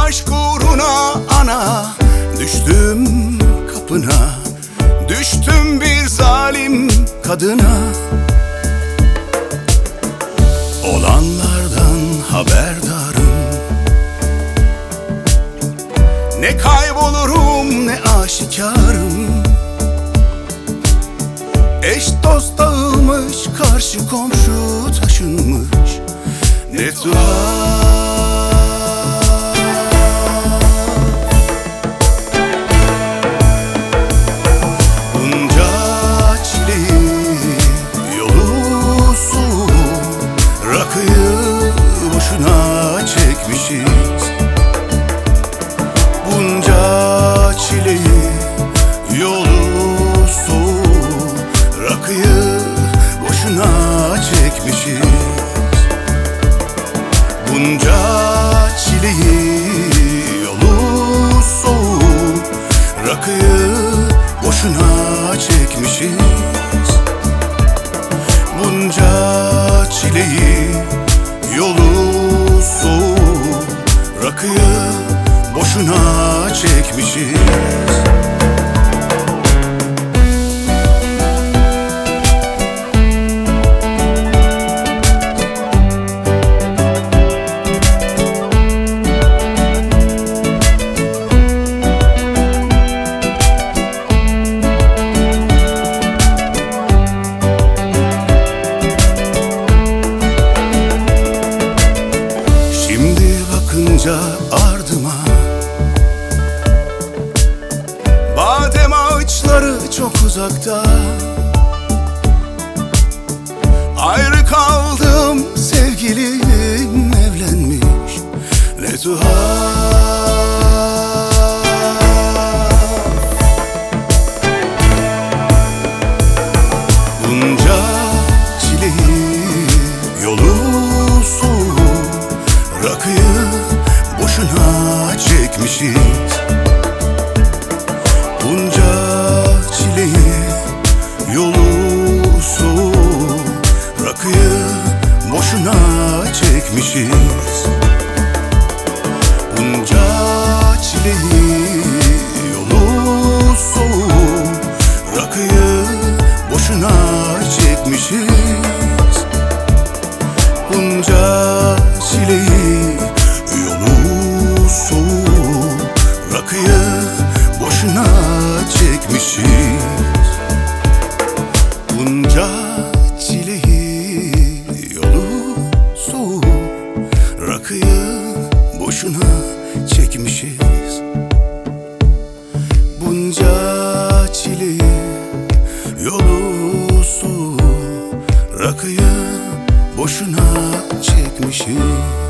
aşk uğruna ana, düştüm kapına, düştüm bir zalim kadına. Olanlardan haberdarım, ne kaybolurum ne aşikarım. Eş dost dağılmış, karşı komşu taşınmış, ne tuhaf. Bunca çileyi, yolu su, rakıyı boşuna çekmişiz. Bunca çileyi, yolu su, rakıyı boşuna çekmişiz. Bunca çileyi, yolu soğuk, rakıyı boşuna çekmişiz. Bunca çileyi, yolu soğuk, rakıyı boşuna çekmişiz. Ardıma badem ağaçları çok uzakta, ayrı kaldım, sevgilim evlenmiş, ne tuhaf. Bunca çileyi, yolu soğuk, rakıyı boşuna çekmişiz. Bunca çileyi, yolu soğuk, rakıyı boşuna çekmişiz. Bunca çileyi, yolu soğuk, rakıyı boşuna çekmişiz. Bunca çileyi, yolu soğuk, rakıyı boşuna çekmişiz. Bunca çileyi, yolu soğuk, rakıyı boşuna çekmişiz. Bunca çileyi, yolu soğuk, rakıyı boşuna çekmişiz.